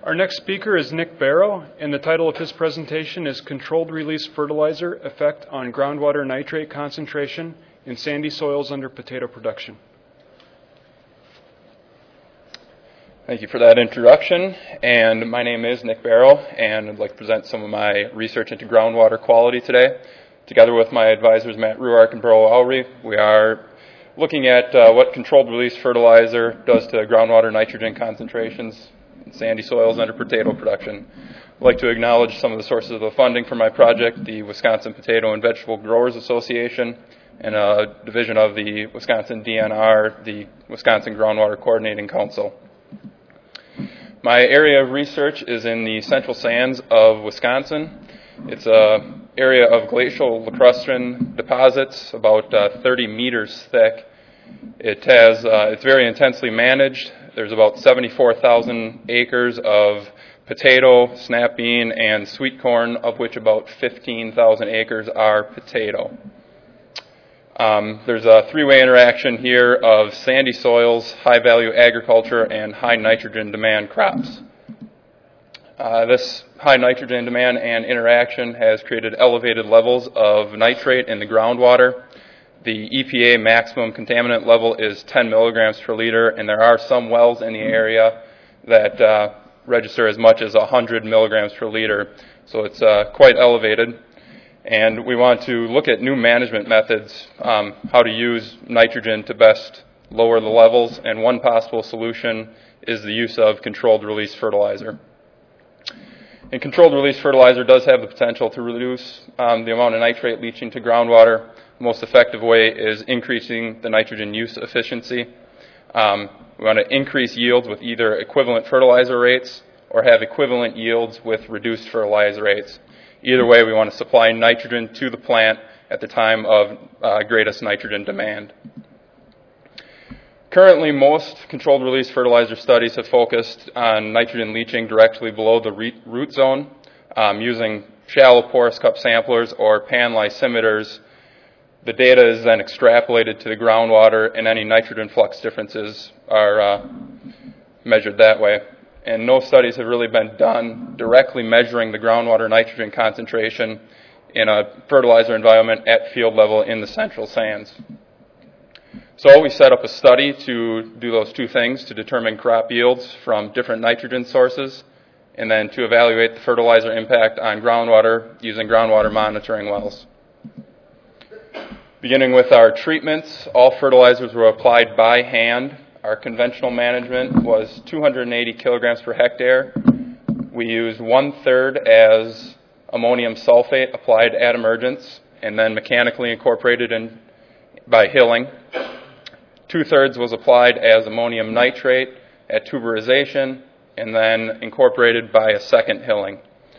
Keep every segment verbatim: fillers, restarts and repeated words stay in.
Our next speaker is Nick Barrow, and the title of his presentation is Controlled Release Fertilizer Effect on Groundwater Nitrate Concentration in Sandy Soils Under Potato Production. Thank you for that introduction, and my name is Nick Barrow, and I'd like to present some of my research into groundwater quality today. Together with my advisors Matt Ruark and Burl Lowry, we are looking at uh, what controlled release fertilizer does to groundwater nitrogen concentrations in sandy soils under potato production. I'd like to acknowledge some of the sources of the funding for my project, the Wisconsin Potato and Vegetable Growers Association, and a division of the Wisconsin D N R, the Wisconsin Groundwater Coordinating Council. My area of research is in the central sands of Wisconsin. It's an area of glacial lacustrine deposits, about uh, thirty meters thick. It has, uh, it's very intensely managed. There's about seventy-four thousand acres of potato, snap bean, and sweet corn, of which about fifteen thousand acres are potato. Um, there's a three-way interaction here of sandy soils, high-value agriculture, and high nitrogen demand crops. Uh, this high nitrogen demand and interaction has created elevated levels of nitrate in the groundwater. The E P A maximum contaminant level is ten milligrams per liter, and there are some wells in the area that uh, register as much as one hundred milligrams per liter, so it's uh, quite elevated. And we want to look at new management methods, um, how to use nitrogen to best lower the levels, and one possible solution is the use of controlled release fertilizer. And controlled release fertilizer does have the potential to reduce um, the amount of nitrate leaching to groundwater. The most effective way is increasing the nitrogen use efficiency. Um, we want to increase yields with either equivalent fertilizer rates or have equivalent yields with reduced fertilizer rates. Either way, we want to supply nitrogen to the plant at the time of uh, greatest nitrogen demand. Currently, most controlled release fertilizer studies have focused on nitrogen leaching directly below the root zone um, using shallow porous cup samplers or pan lysimeters. The data is then extrapolated to the groundwater, and any nitrogen flux differences are uh, measured that way. And no studies have really been done directly measuring the groundwater nitrogen concentration in a fertilizer environment at field level in the central sands. So we set up a study to do those two things, to determine crop yields from different nitrogen sources, and then to evaluate the fertilizer impact on groundwater using groundwater monitoring wells. Beginning with our treatments, all fertilizers were applied by hand. Our conventional management was two hundred eighty kilograms per hectare. We used one-third as ammonium sulfate applied at emergence and then mechanically incorporated in by hilling. Two-thirds was applied as ammonium nitrate at tuberization and then incorporated by a second hilling.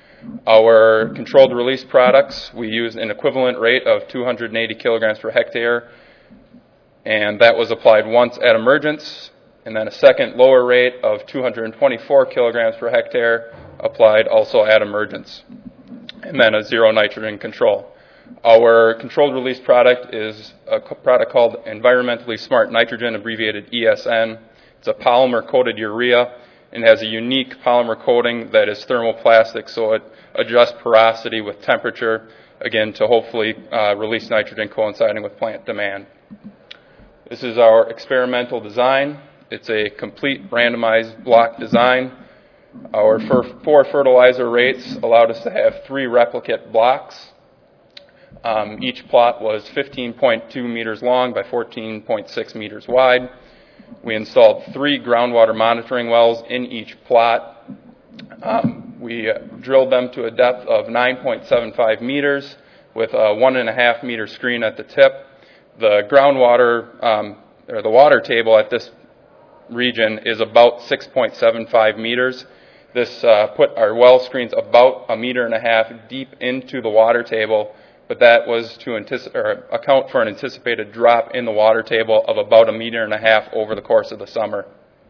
Our controlled release products, we used an equivalent rate of two hundred eighty kilograms per hectare, and that was applied once at emergence, and then a second lower rate of two hundred twenty-four kilograms per hectare applied also at emergence, and then a zero nitrogen control. Our controlled release product is a product called Environmentally Smart Nitrogen, abbreviated E S N. It's a polymer-coated urea and has a unique polymer coating that is thermoplastic, so it adjusts porosity with temperature, again, to hopefully uh, release nitrogen coinciding with plant demand. This is our experimental design. It's a complete randomized block design. Our four fertilizer rates allowed us to have three replicate blocks. Um, each plot was fifteen point two meters long by fourteen point six meters wide. We installed three groundwater monitoring wells in each plot. Um, we uh, drilled them to a depth of nine point seven five meters with a one and a half meter screen at the tip. The groundwater, um, or the water table at this region is about six point seven five meters. This uh, put our well screens about a meter and a half deep into the water table, but that was to anticipate or account for an anticipated drop in the water table of about a meter and a half over the course of the summer.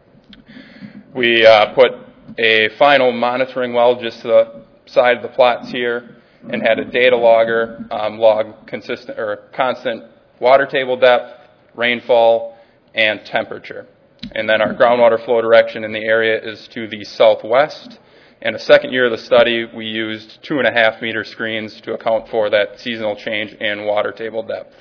We uh, put a final monitoring well just to the side of the plots here and had a data logger um, log consistent or constant water table depth, rainfall, and temperature. and then our groundwater flow direction in the area is to the southwest. And the second year of the study, we used two and a half meter screens to account for that seasonal change in water table depth.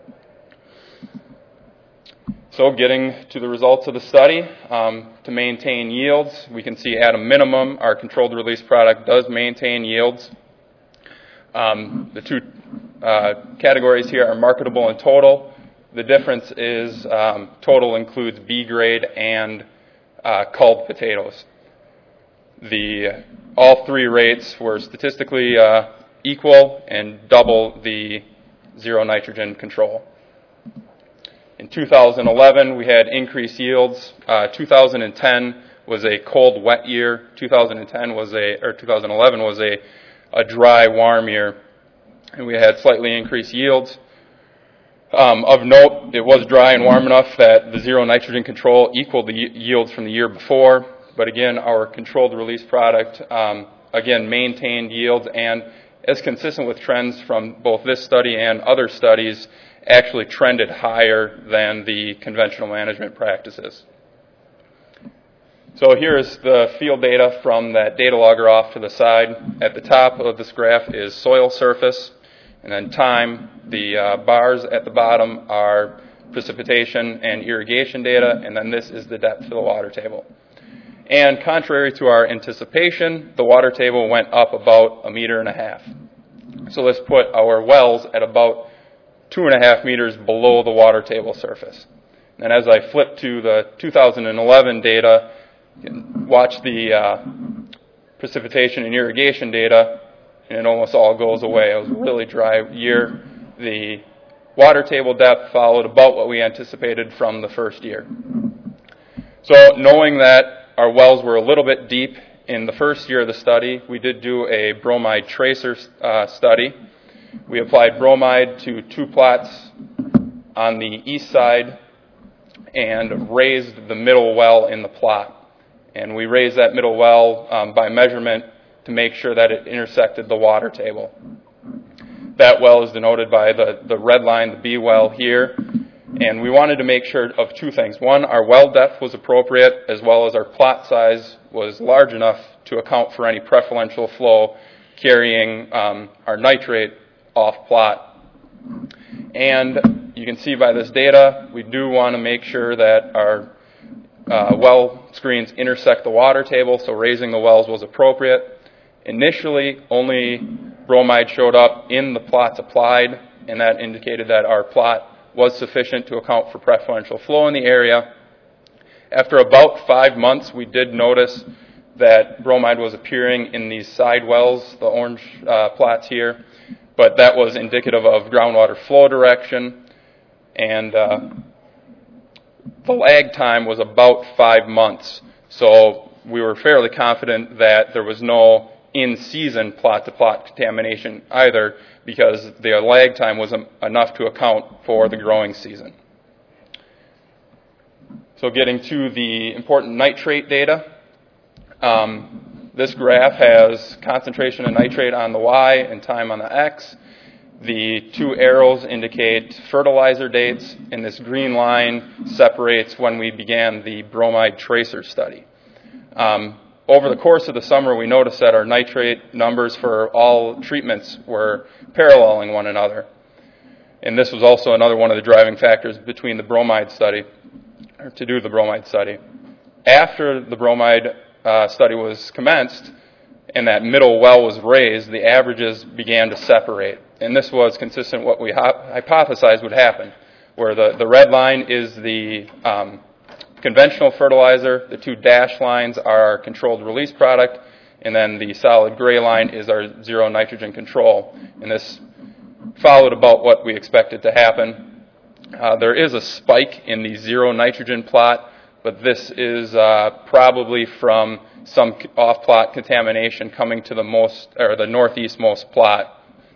So getting to the results of the study, um, to maintain yields, we can see at a minimum our controlled release product does maintain yields. Um, the two uh, categories here are marketable and total. The difference is um, total includes B grade and uh, culled potatoes. The all three rates were statistically uh, equal and double the zero nitrogen control. In two thousand eleven, we had increased yields. Uh, two thousand ten was a cold, wet year. two thousand ten was a, or two thousand eleven was a, a dry, warm year, and we had slightly increased yields. Um, of note, it was dry and warm enough that the zero nitrogen control equaled the y- yields from the year before. But again, our controlled release product, um, again, maintained yields and, as consistent with trends from both this study and other studies, actually trended higher than the conventional management practices. So here's the field data from that data logger off to the side. At the top of this graph is soil surface, and then time. The uh, bars at the bottom are precipitation and irrigation data, and then this is the depth of the water table. And contrary to our anticipation, the water table went up about a meter and a half. So let's put our wells at about two and a half meters below the water table surface. And as I flip to the two thousand eleven data, you can watch the uh, precipitation and irrigation data, and it almost all goes away. It was a really dry year. The water table depth followed about what we anticipated from the first year. So knowing that our wells were a little bit deep in the first year of the study, we did do a bromide tracer uh, study. We applied bromide to two plots on the east side and raised the middle well in the plot. And we raised that middle well um, by measurement to make sure that it intersected the water table. That well is denoted by the, the red line, the B well here. And we wanted to make sure of two things. One, our well depth was appropriate, as well as our plot size was large enough to account for any preferential flow carrying um, our nitrate off plot. And you can see by this data, we do want to make sure that our uh, well screens intersect the water table, so raising the wells was appropriate. Initially, only bromide showed up in the plots applied, and that indicated that our plot was sufficient to account for preferential flow in the area. After about five months, we did notice that bromide was appearing in these side wells, the orange uh, plots here, but that was indicative of groundwater flow direction, and uh, the lag time was about five months. So we were fairly confident that there was no in-season plot-to-plot contamination either, because the lag time was enough to account for the growing season. So getting to the important nitrate data, um, this graph has concentration of nitrate on the Y and time on the X. The two arrows indicate fertilizer dates, and this green line separates when we began the bromide tracer study. Um, Over the course of the summer, we noticed that our nitrate numbers for all treatments were paralleling one another. And this was also another one of the driving factors between the bromide study, or to do the bromide study. After the bromide uh, study was commenced and that middle well was raised, the averages began to separate. And this was consistent with what we hypothesized would happen, where the, the red line is the um, conventional fertilizer, the two dashed lines are our controlled release product, and then the solid gray line is our zero nitrogen control. And this followed about what we expected to happen. Uh, there is a spike in the zero nitrogen plot, but this is uh, probably from some off-plot contamination coming to the most, or the northeastmost plot.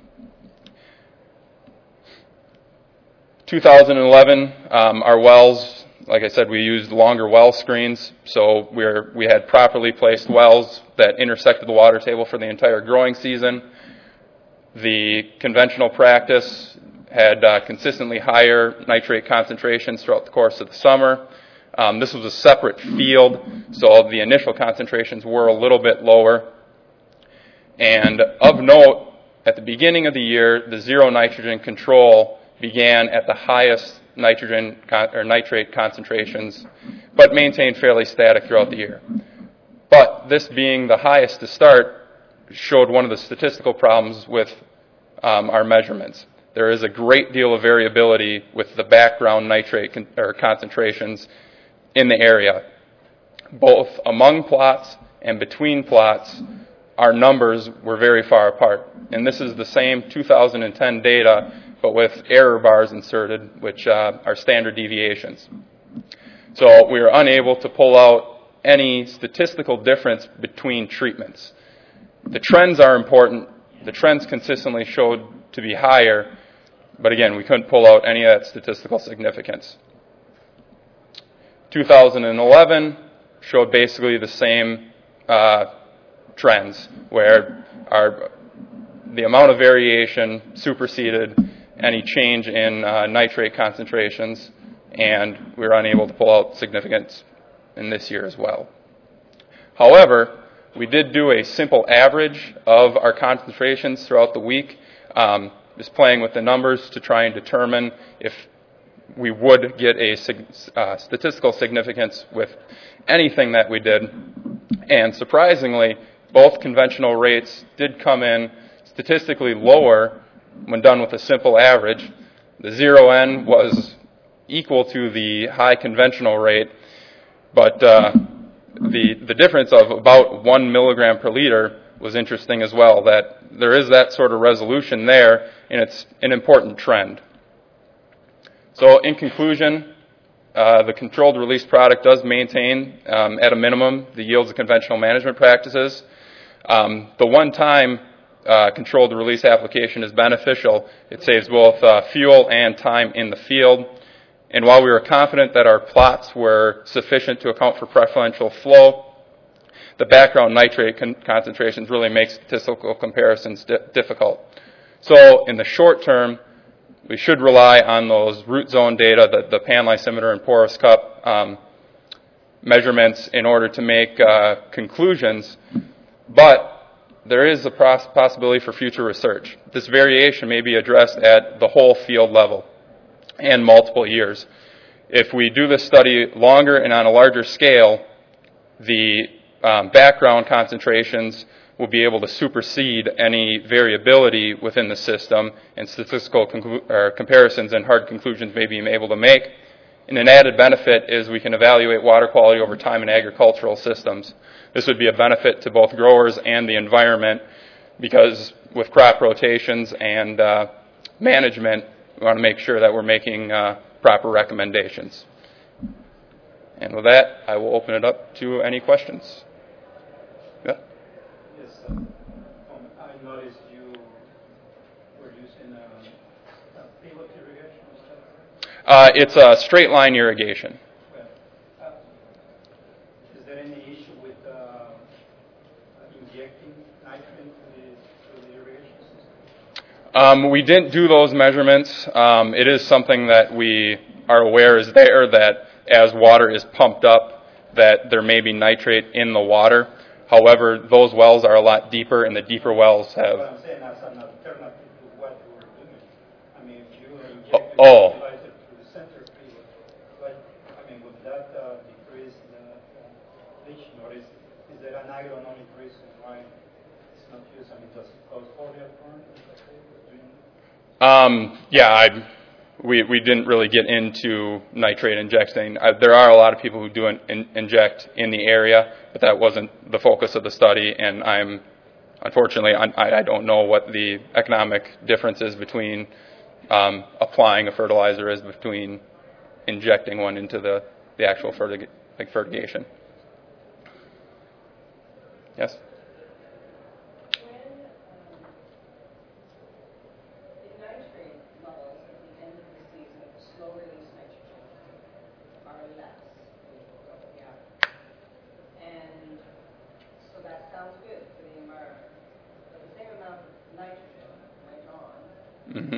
two thousand eleven, um, our wells, like I said, we used longer well screens, so we're, we had properly placed wells that intersected the water table for the entire growing season. The conventional practice had uh, consistently higher nitrate concentrations throughout the course of the summer. Um, this was a separate field, so the initial concentrations were a little bit lower. And of note, at the beginning of the year, the zero nitrogen control began at the highest nitrogen con- or nitrate concentrations, but maintained fairly static throughout the year. But this being the highest to start showed one of the statistical problems with um, our measurements. There is a great deal of variability with the background nitrate con- or concentrations in the area. Both among plots and between plots, our numbers were very far apart. And this is the same two thousand ten data, but with error bars inserted, which uh, are standard deviations. So we were unable to pull out any statistical difference between treatments. The trends are important. The trends consistently showed to be higher, but again, we couldn't pull out any of that statistical significance. two thousand eleven showed basically the same uh, trends, where our the amount of variation superseded any change in uh, nitrate concentrations, and we were unable to pull out significance in this year as well. However, we did do a simple average of our concentrations throughout the week, um, just playing with the numbers to try and determine if we would get a uh, statistical significance with anything that we did. And surprisingly, both conventional rates did come in statistically lower when done with a simple average. The zero N was equal to the high conventional rate, but uh, the the difference of about one milligram per liter was interesting as well, that there is that sort of resolution there, and it's an important trend. So in conclusion, uh, the controlled release product does maintain, um, at a minimum, the yields of conventional management practices. Um, the one-time uh, controlled release application is beneficial. It saves both uh, fuel and time in the field. And while we were confident that our plots were sufficient to account for preferential flow, the background nitrate con- concentrations really make statistical comparisons di- difficult. So in the short term, we should rely on those root zone data, the, the pan lysimeter and porous cup um, measurements in order to make uh, conclusions. But there is a pros- possibility for future research. This variation may be addressed at the whole field level and multiple years. If we do this study longer and on a larger scale, the um, background concentrations will be able to supersede any variability within the system, and statistical conclu- or comparisons and hard conclusions may be able to make. And an added benefit is we can evaluate water quality over time in agricultural systems. This would be a benefit to both growers and the environment, because with crop rotations and uh, management, we want to make sure that we're making uh, proper recommendations. And with that, I will open it up to any questions. Yeah? Yes, uh, um, I noticed you were using a, a pivot irrigation. Is that correct? Uh, it's a straight line irrigation. Well, uh, is there any issue with uh, injecting nitrogen to the, to the irrigation system? Um, we didn't do those measurements. Um, it is something that we are aware is there, that as water is pumped up, that there may be nitrate in the water. However, those wells are a lot deeper, and the deeper wells have... What I'm saying as an alternative to what you were doing. I mean, if you inject Oh. the fertilizer to the center pivot, but, I mean, would that uh, decrease the uh, leaching, or is, is there an agronomic reason why it's not used? I mean, does it cause foliar burn? Um, yeah, I, we we didn't really get into nitrate injecting. I, there are a lot of people who do in, in, inject in the area, but that wasn't the focus of the study, and I'm, unfortunately, I, I don't know what the economic difference is between um, applying a fertilizer is between injecting one into the, the actual fertig- like fertigation. Yes? Mm-hmm.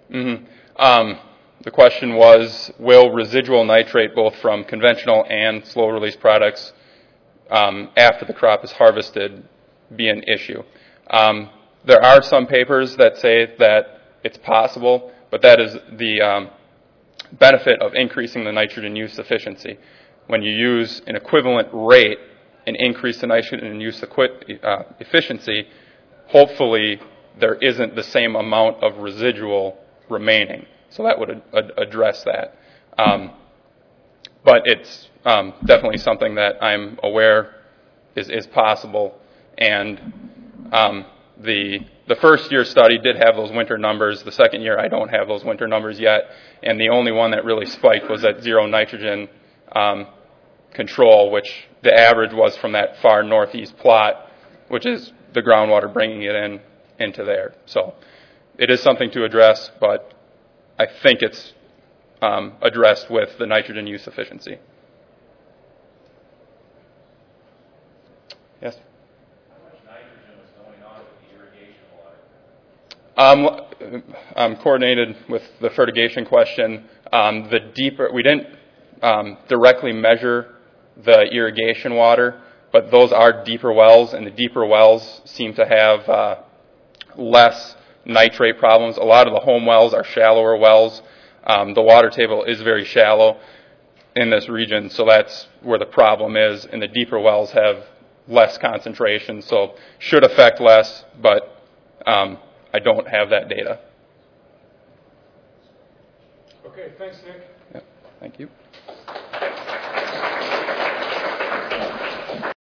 Mm-hmm. Um, the question was, will residual nitrate, both from conventional and slow-release products, um, after the crop is harvested, be an issue? Um, there are some papers that say that it's possible, but that is the um, benefit of increasing the nitrogen use efficiency. When you use an equivalent rate and increase the nitrogen use equi- uh, efficiency, hopefully there isn't the same amount of residual remaining. So that would ad- address that. Um, but it's um, definitely something that I'm aware is, is possible. And um, the the first year study did have those winter numbers. The second year I don't have those winter numbers yet. And the only one that really spiked was that zero nitrogen um, control, which the average was from that far northeast plot, which is the groundwater bringing it in into there. So it is something to address, but I think it's um, addressed with the nitrogen use efficiency. Yes? How much nitrogen was going on with the irrigation water? Um, I'm coordinated with the fertigation question. Um, the deeper, we didn't um, directly measure the irrigation water, but those are deeper wells, and the deeper wells seem to have uh, less nitrate problems. A lot of the home wells are shallower wells. Um, the water table is very shallow in this region, so that's where the problem is, and the deeper wells have less concentration, so should affect less, but um, I don't have that data. Okay, thanks, Nick. Yep, thank you.